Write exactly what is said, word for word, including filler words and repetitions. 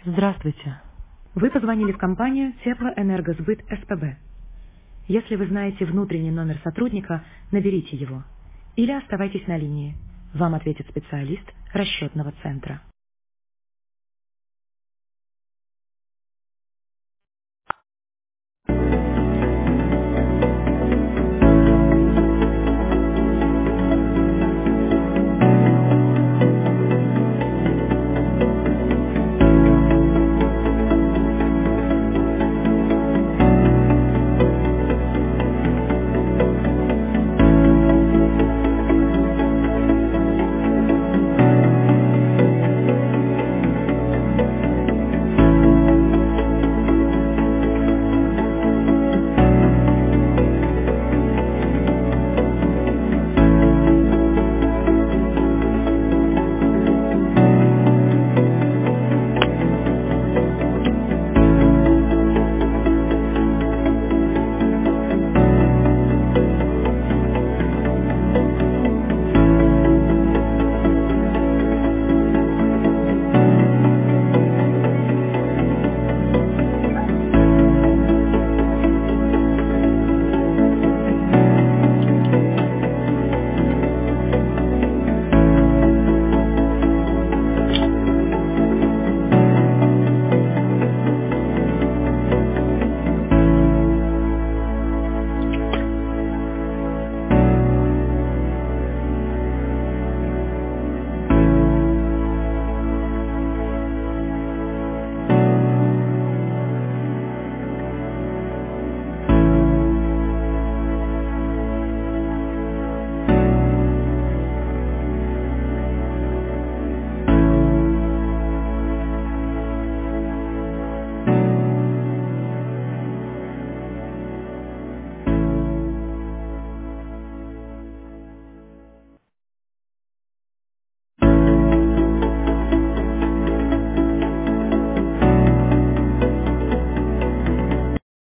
Здравствуйте. Вы позвонили в компанию Теплоэнергосбыт СПБ. Если вы знаете внутренний номер сотрудника, наберите его. Или оставайтесь на линии. Вам ответит специалист расчетного центра.